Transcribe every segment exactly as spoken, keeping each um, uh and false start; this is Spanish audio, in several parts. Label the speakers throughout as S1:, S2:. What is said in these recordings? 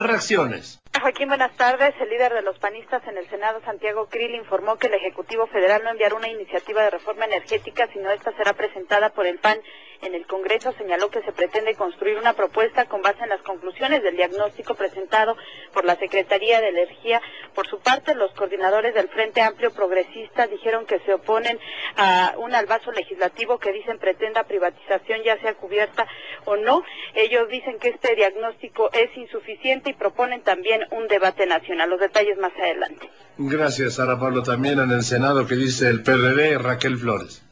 S1: Reacciones.
S2: Joaquín, buenas tardes. El líder de los panistas en el Senado, Santiago Krill, informó que el Ejecutivo Federal no enviará una iniciativa de reforma energética, sino esta será presentada por el P A N en el Congreso. Señaló que se pretende construir una propuesta con base en las conclusiones del diagnóstico presentado por la Secretaría de Energía. Por su parte, los coordinadores del Frente Amplio Progresista dijeron que se oponen a un albazo legislativo que dicen pretenda privatización, ya sea cubierta o no. Ellos dicen que este diagnóstico es insuficiente y proponen también un debate nacional. Los detalles más adelante.
S1: Gracias, Sara Pablo. También en el Senado, que dice el P R D, Raquel Flores.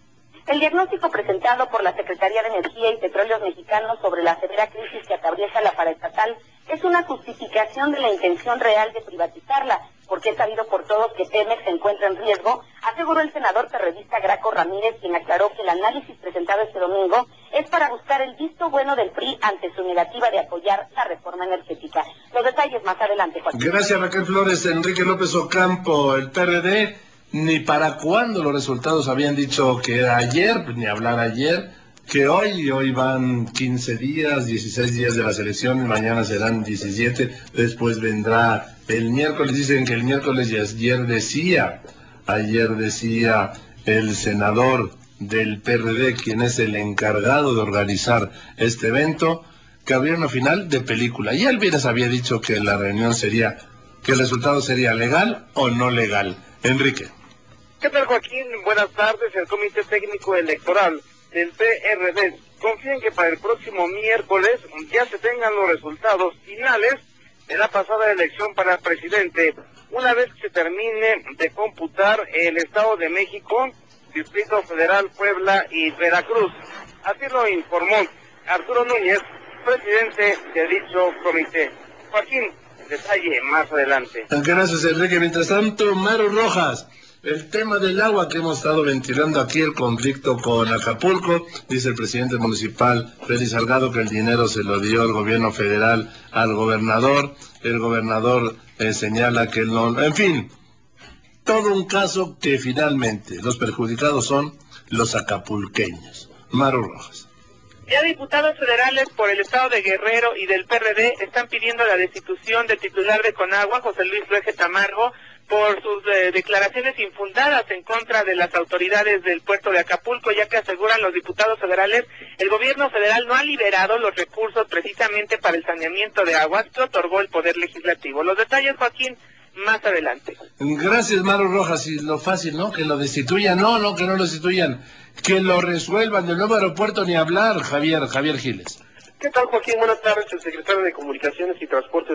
S3: El diagnóstico presentado por la Secretaría de Energía y Petróleos Mexicanos sobre la severa crisis que atraviesa la paraestatal es una justificación de la intención real de privatizarla, porque es sabido por todos que Pemex se encuentra en riesgo, aseguró el senador perredista Graco Ramírez, quien aclaró que el análisis presentado este domingo es para buscar el visto bueno del P R I ante su negativa de apoyar la reforma energética. Los detalles más adelante, Joaquín.
S1: Gracias, Raquel Flores. Enrique López Ocampo, el P R D, ni para cuándo los resultados habían dicho que era ayer, ni hablar ayer, que hoy, hoy van quince días, dieciséis días de las elecciones, mañana serán diecisiete, después vendrá el miércoles. Dicen que el miércoles y ayer decía, ayer decía el senador del P R D, quien es el encargado de organizar este evento, que habría una final de película. Y el viernes había dicho que la reunión sería, que el resultado sería legal o no legal. Enrique.
S4: ¿Qué tal, Joaquín? Buenas tardes. El Comité Técnico Electoral del P R D confía en que para el próximo miércoles ya se tengan los resultados finales de la pasada elección para presidente, una vez que se termine de computar el Estado de México, Distrito Federal, Puebla y Veracruz. Así lo informó Arturo Núñez, presidente de dicho comité. Joaquín, detalle más adelante.
S1: Gracias, Enrique. Mientras tanto, Maru Rojas, el tema del agua que hemos estado ventilando aquí, el conflicto con Acapulco, dice el presidente municipal, Félix Salgado, que el dinero se lo dio el gobierno federal al gobernador, el gobernador eh, señala que no, en fin, todo un caso que finalmente los perjudicados son los acapulqueños. Maru Rojas.
S4: Ya diputados federales por el estado de Guerrero y del P R D están pidiendo la destitución del titular de Conagua, José Luis Rueje Tamargo, por sus eh, declaraciones infundadas en contra de las autoridades del puerto de Acapulco, ya que aseguran los diputados federales, el gobierno federal no ha liberado los recursos precisamente para el saneamiento de aguas que otorgó el Poder Legislativo. Los detalles, Joaquín, más adelante.
S1: Gracias, Maru Rojas. Y lo fácil, ¿no? Que lo destituyan. No, no, que no lo destituyan. Que lo resuelvan. Del nuevo aeropuerto ni hablar, Javier, Javier Giles.
S5: ¿Qué tal, Joaquín? Buenas tardes. El secretario de Comunicaciones y Transportes